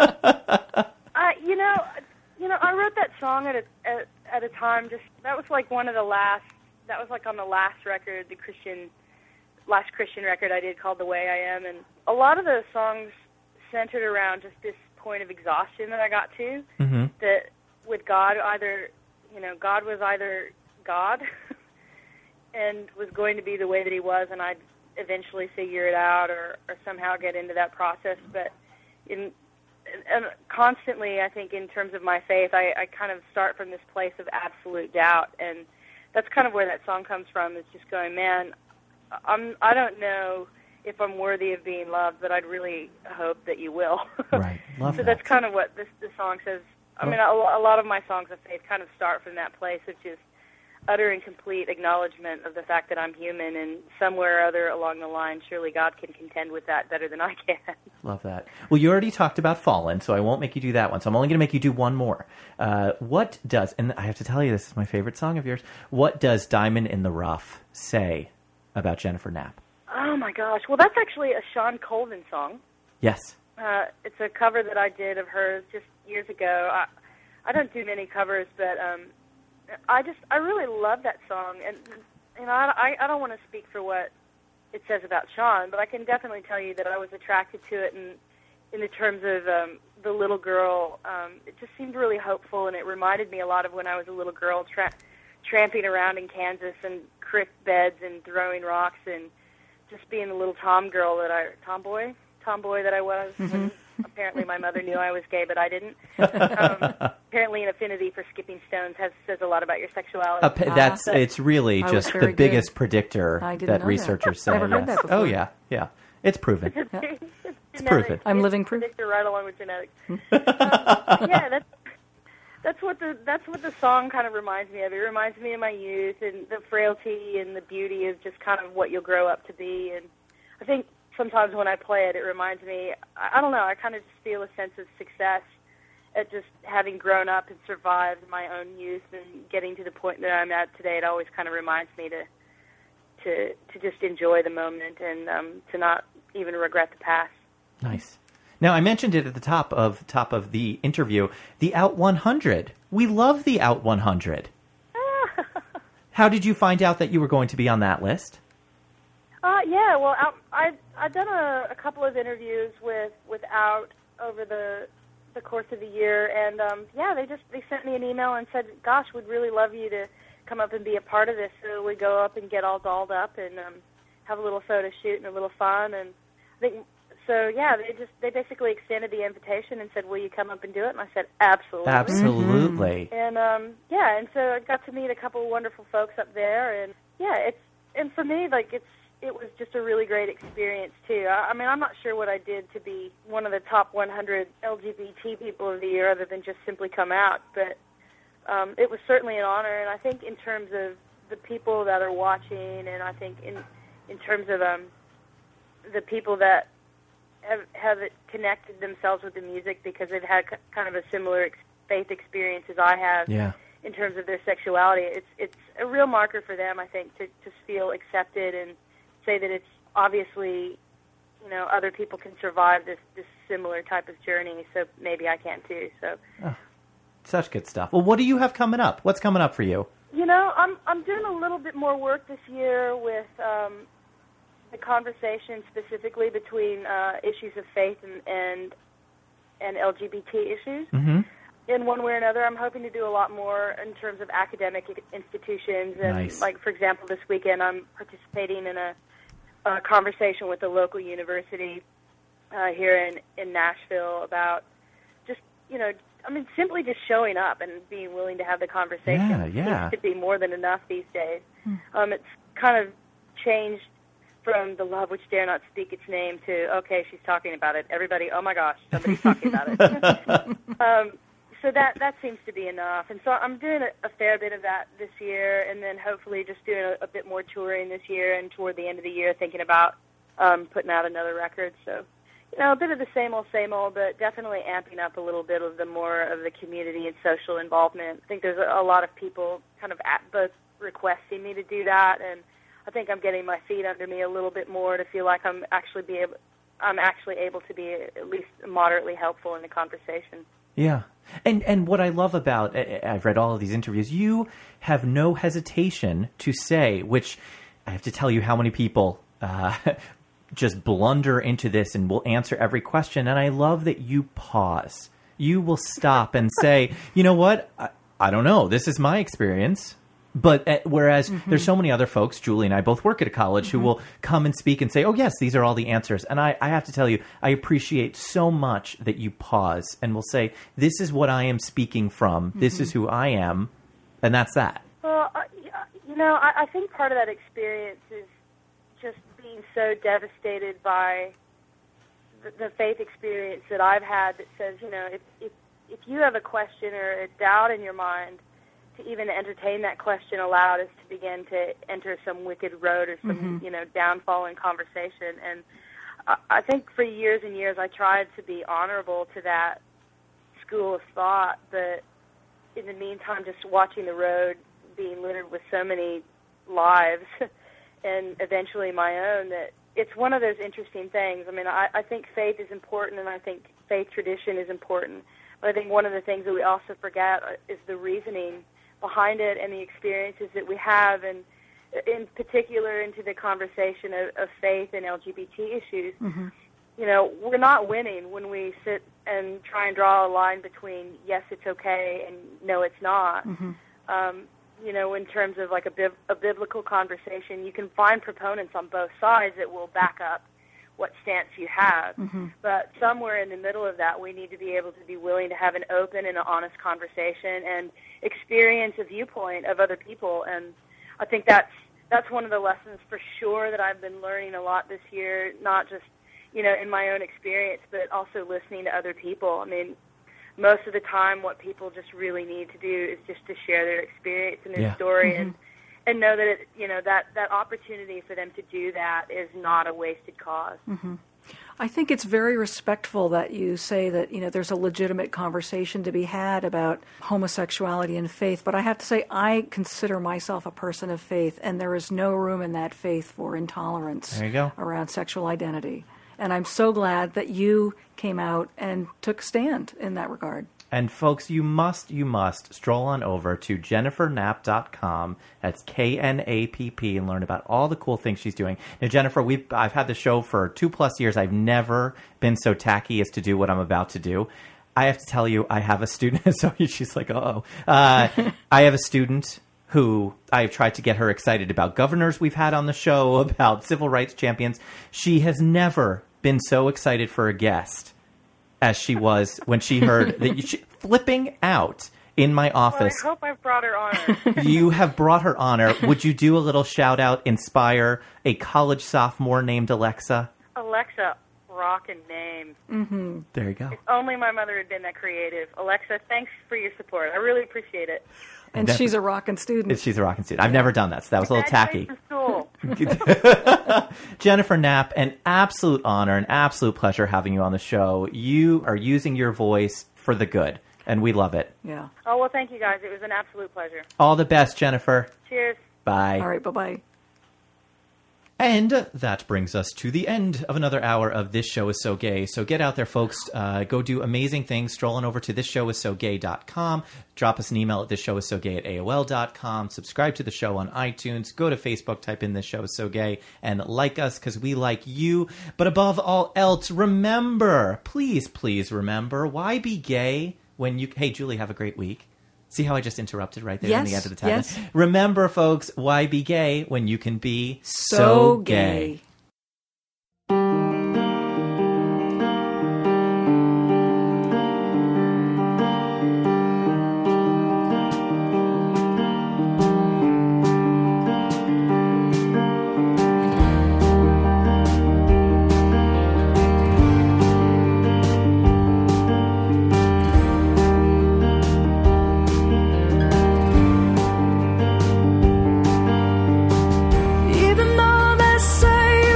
I, you know, you know, I wrote that song at a at, at a time. Just that was like one of the last. That was like on the last record, the Christian, last Christian record I did called "The Way I Am," and a lot of those songs centered around just this point of exhaustion that I got to. Mm-hmm. That with God, either you know, God was either God and was going to be the way that He was, and I'd eventually figure it out or, or somehow get into that process. But in and constantly, I think in terms of my faith, I, I kind of start from this place of absolute doubt, and that's kind of where that song comes from. It's just going, man, I'm I don't know if I'm worthy of being loved, but I'd really hope that you will. Right, love so that. that's kind of what this this song says. I Well- mean, a, a lot of my songs of faith kind of start from that place of just utter and complete acknowledgement of the fact that I'm human, and somewhere or other along the line, surely God can contend with that better than I can. Love that. Well, you already talked about Fallen, so I won't make you do that one. So I'm only going to make you do one more. Uh, what does, and I have to tell you, this is my favorite song of yours. What does Diamond in the Rough say about Jennifer Knapp? Oh, my gosh. Well, that's actually a Sean Colvin song. Yes. Uh, it's a cover that I did of hers just years ago. I, I don't do many covers, but um, I just I really love that song, and and I, I I don't want to speak for what it says about Sean, but I can definitely tell you that I was attracted to it, and in the terms of um, the little girl, um, it just seemed really hopeful, and it reminded me a lot of when I was a little girl tra- tramping around in Kansas and creek beds and throwing rocks and just being the little tom girl that I tomboy tomboy that I was. Mm-hmm. Apparently, my mother knew I was gay, but I didn't. Um, apparently, an affinity for skipping stones has says a lot about your sexuality. Uh, pa- that's But- it's really I was just the very biggest good. predictor I didn't that know that. researchers say. Never heard yes. that before. Oh yeah, yeah, it's proven. It's It's proven. I'm It's living proof. predictor right along with genetics. um, yeah, that's that's what the that's what the song kind of reminds me of. It reminds me of my youth and the frailty and the beauty of just kind of what you'll grow up to be. And I think sometimes when I play it, it reminds me. I, I don't know. I kind of just feel a sense of success at just having grown up and survived my own youth and getting to the point that I'm at today. It always kind of reminds me to to to just enjoy the moment and um, to not even regret the past. Nice. Now, I mentioned it at the top of top of the interview. The Out one hundred. We love the Out one hundred. How did you find out that you were going to be on that list? Uh, yeah, well, I, I, I've done a, a couple of interviews with, with Out over the the course of the year, and um, yeah, they just they sent me an email and said, "Gosh, we'd really love you to come up and be a part of this." So we go up and get all dolled up and um, have a little photo shoot and a little fun, and I think so. Yeah, they just they basically extended the invitation and said, "Will you come up and do it?" And I said, "Absolutely." Absolutely. And um, yeah, and so I got to meet a couple of wonderful folks up there, and yeah, it's and for me, like it's it was just a really great experience too. I, I mean, I'm not sure what I did to be one of the top one hundred L G B T people of the year, other than just simply come out, but um, it was certainly an honor. And I think in terms of the people that are watching, and I think in in terms of um, the people that have have connected themselves with the music because they've had k- kind of a similar ex- faith experience as I have. Yeah. In terms of their sexuality, it's it's a real marker for them, I think, to to feel accepted and say that it's obviously, you know, other people can survive this this similar type of journey, so maybe I can too. So, Oh, such good stuff. Well, what do you have coming up? What's coming up for you? you know, I'm I'm doing a little bit more work this year with um, the conversation specifically between uh, issues of faith and and, and L G B T issues. Mm-hmm. In one way or another, I'm hoping to do a lot more in terms of academic institutions. And Nice. like, for example, this weekend I'm participating in a, a conversation with a local university uh, here in, in Nashville about just, you know, I mean, simply just showing up and being willing to have the conversation. Yeah, yeah. Seems to be more than enough these days. Um, it's kind of changed from the love which dare not speak its name to, okay, she's talking about it. Everybody, oh my gosh, somebody's talking about it. um, So that that seems to be enough. And so I'm doing a, a fair bit of that this year, and then hopefully just doing a, a bit more touring this year, and toward the end of the year thinking about um, putting out another record. So, you know, a bit of the same old, same old, but definitely amping up a little bit of the more of the community and social involvement. I think there's a, a lot of people kind of at both requesting me to do that, and I I think I'm getting my feet under me a little bit more to feel like I'm actually be able, I'm actually able to be at least moderately helpful in the conversation. Yeah. And and what I love about, I've read all of these interviews, you have no hesitation to say, which I have to tell you how many people uh, just blunder into this and will answer every question. And I love that you pause. You will stop and say, you know what? I, I don't know. This is my experience. But uh, whereas mm-hmm. there's so many other folks, Julie and I both work at a college, mm-hmm. who will come and speak and say, oh, yes, these are all the answers. And I, I have to tell you, I appreciate so much that you pause and will say, this is what I am speaking from. Mm-hmm. This is who I am. And that's that. Well, uh, you know, I, I think part of that experience is just being so devastated by the, the faith experience that I've had that says, you know, if, if, if you have a question or a doubt in your mind, to even entertain that question aloud is to begin to enter some wicked road or some, mm-hmm. you know, downfall in conversation. And I, I think for years and years I tried to be honorable to that school of thought, but in the meantime just watching the road being littered with so many lives and eventually my own, that it's one of those interesting things. I mean, I, I think faith is important, and I think faith tradition is important, but I think one of the things that we also forget is the reasoning behind it and the experiences that we have, and in particular into the conversation of, of faith and L G B T issues. Mm-hmm. You know, we're not winning when we sit and try and draw a line between yes, it's okay, and no, it's not. Mm-hmm. Um, you know, in terms of like a, bib- a biblical conversation, you can find proponents on both sides that will back up what stance you have. Mm-hmm. But somewhere in the middle of that, we need to be able to be willing to have an open and an honest conversation and experience a viewpoint of other people. And I think that's that's one of the lessons for sure that I've been learning a lot this year, not just, you know, in my own experience, but also listening to other people. I mean, most of the time what people just really need to do is just to share their experience and their yeah. story mm-hmm. and and know that, it, you know, that, that opportunity for them to do that is not a wasted cause. Mm-hmm. I think it's very respectful that you say that, you know, there's a legitimate conversation to be had about homosexuality and faith, but I have to say I consider myself a person of faith, and there is no room in that faith for intolerance there you go. around sexual identity. And I'm so glad that you came out and took a stand in that regard. And folks, you must, you must stroll on over to jennifer knapp dot com. That's K N A P P, and learn about all the cool things she's doing. Now, Jennifer, we've I've had the show for two plus years. I've never been so tacky as to do what I'm about to do. I have to tell you, I have a student. So she's like, uh-oh. Uh, I have a student who I've tried to get her excited about governors we've had on the show, about civil rights champions. She has never been so excited for a guest as she was when she heard that you she, flipping out in my office. Well, I hope I've brought her honor. You have brought her honor. Would you do a little shout out, inspire a college sophomore named Alexa? Alexa, rockin' name. Mm-hmm. There you go. If only my mother had been that creative. Alexa, thanks for your support. I really appreciate it. And Never, she's a rockin' student. She's a rockin' student. I've never done that, so that was a little tacky. School. Jennifer Knapp, an absolute honor, an absolute pleasure having you on the show. You are using your voice for the good, and we love it. Yeah. Oh, well, thank you, guys. It was an absolute pleasure. All the best, Jennifer. Cheers. Bye. All right, bye-bye. And that brings us to the end of another hour of This Show Is So Gay. So get out there, folks. Uh, go do amazing things. Stroll on over to this show is so gay dot com. Drop us an email at this show is so gay at A O L dot com. Subscribe to the show on iTunes. Go to Facebook, type in This Show Is So Gay, and like us because we like you. But above all else, remember, please, please remember, why be gay when you... Hey, Julie, have a great week. See how I just interrupted right there yes, in the end of the time? Yes. Remember, folks, why be gay when you can be so, so gay? gay? Even though they say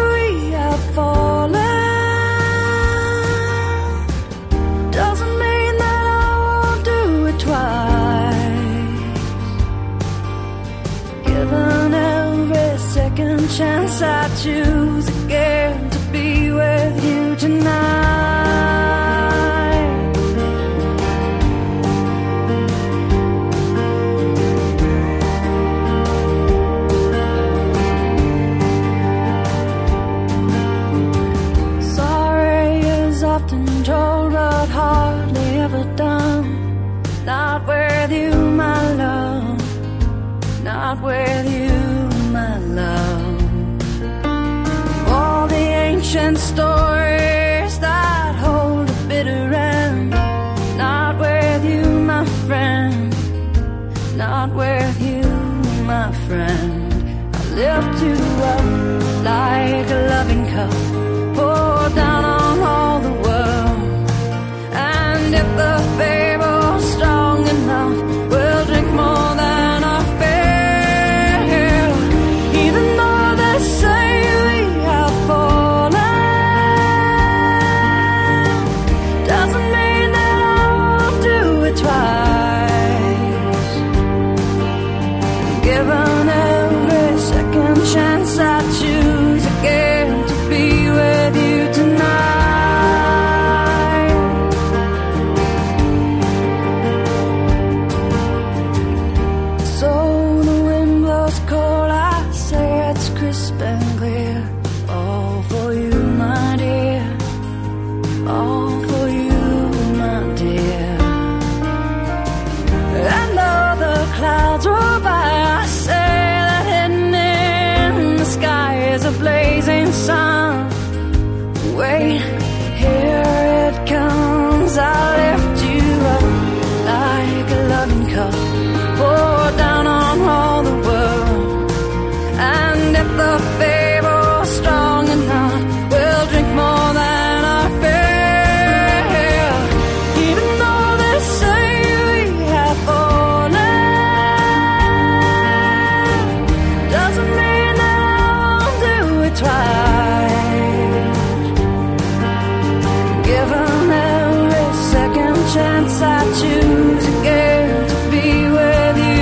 choose again to be with you tonight. Sorry is often told but hardly ever done. Not with you, my love. Not with you, my love. All the ancient stories that hold a bitter end. Not with you, my friend. Not with you, my friend. I lift you up like a loving cup, pour down on all the world. And if the fable's strong enough, we'll drink more than our fill. Even though they say we have fallen, doesn't mean that I'll do it twice. Given every second chance, I choose again to be with you tonight. So the wind blows cold, I say it's crisp and clear. All for you, my dear. All for you, my dear. And though the clouds roll by, I say that hidden in the sky is a blazing sun. Wait, here it comes. I'll lift you up like a loving cup, pour down on all the world. And if the fable's strong enough, we'll drink more than our fill. Even though they say we have fallen, doesn't mean that I'll do it twice. Given every second chance, I choose again to be with you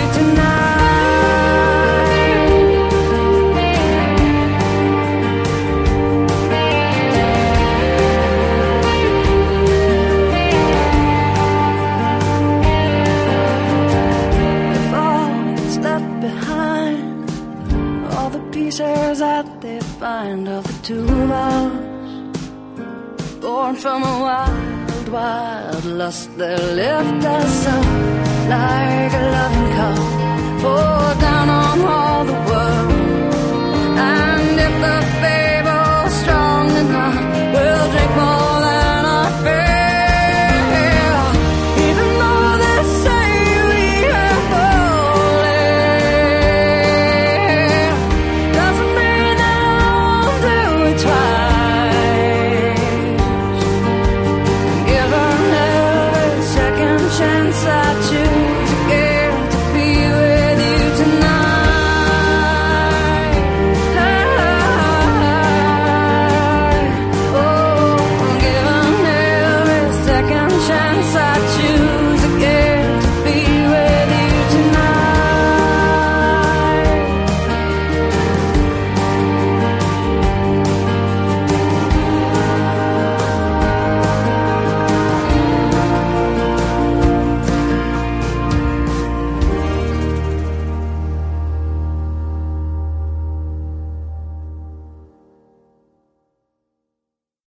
tonight. If all that's left behind, all the pieces that they find of the two of us, born from a wild, wild lust, they'll lift us up